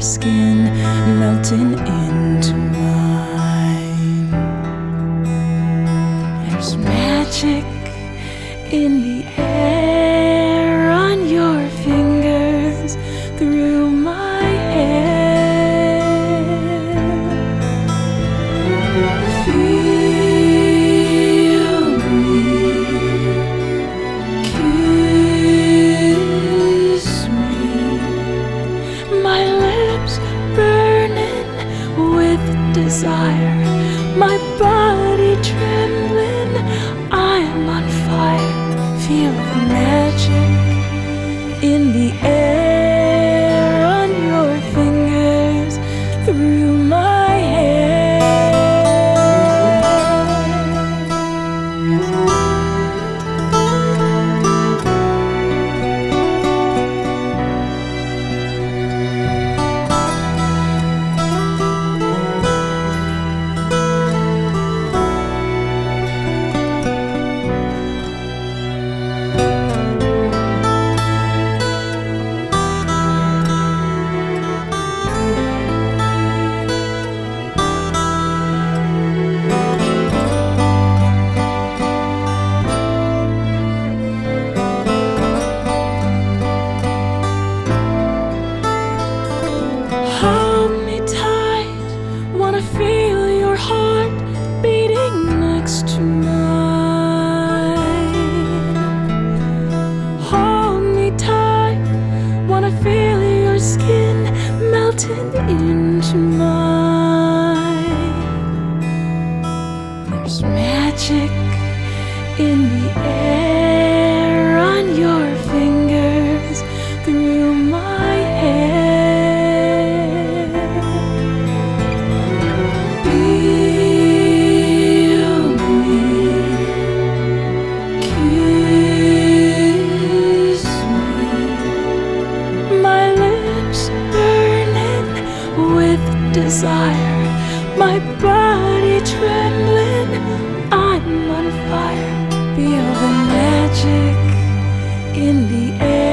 skin melting into mine. There's magic in the air on your fingers through my hair. Feel me, kiss me, my lips burning with desire, my body trembling, I'm on fire. Feel the magic in the air on your fingers through my hair. Hold me tight, wanna feel your heart beating next to mine. Hold me tight, wanna feel your skin melting into mine. There's magic in the air on your fingers through my hair. Feel me, kiss me, my lips burning with desire, my body trembling, I'm on fire. Feel the magic in the air.